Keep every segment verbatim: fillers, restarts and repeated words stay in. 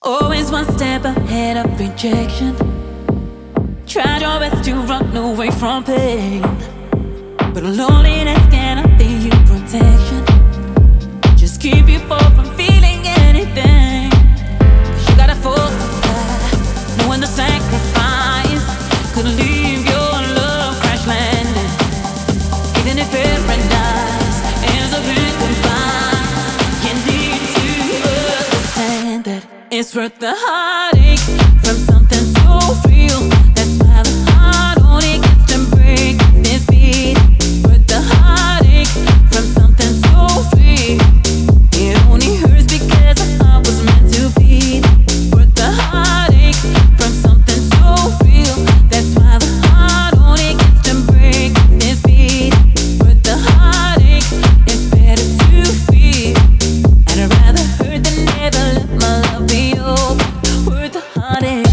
Always one step ahead of rejection. Tried your best to run away from pain, but loneliness cannot be your protection. Just keep you far from feeling anything. 'Cause you gotta fall to fly, knowing the sacrifice could leave your love crash landing. Even if paradise ends up in goodbye, you need to understand that it's worth the heartache from something so real. That's why the heart only gets to break this beat. Worth the heartache from something so real. It only hurts because the heart was meant to beat. Worth the heartache from something so real. That's why the heart only gets to break this beat. Worth the heartache, it's better to feel. I'd rather hurt than never let my love be over. Worth the heartache.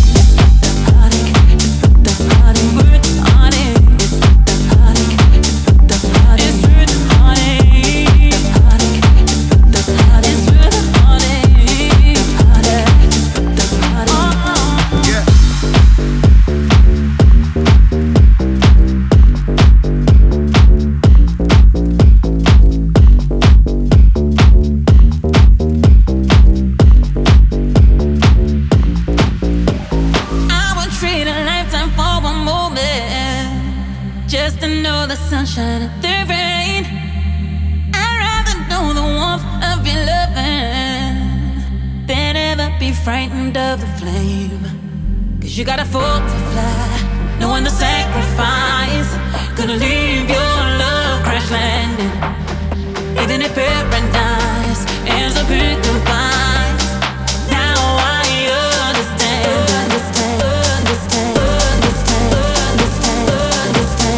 Just to know the sunshine and the rain. I'd rather know the warmth of your loving than ever be frightened of the flame. 'Cause you gotta fall to fly, knowing the sacrifice gonna leave your love crash landing. Even if paradise ends up in goodbyes, now I understand. Understand, understand, understand, understand, understand.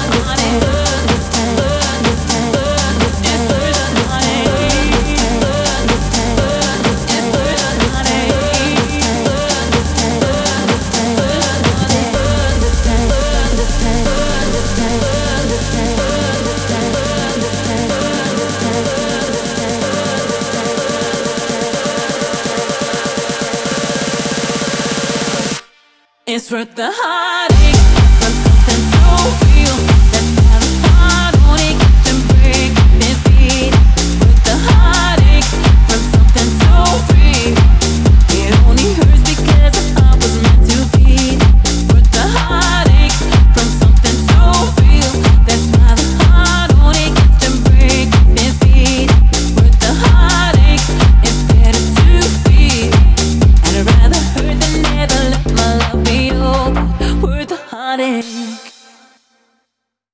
It's worth the heartache from something so real. That's why the heart only gets to break this beat. Worth the heartache from something so real. It only hurts because the heart was meant to beat. Worth the heartache from something so real. That's why the heart only gets to break this beat. Worth the heartache, it's better to feel. I'd rather hurt than never let my love be over. Worth the heartache.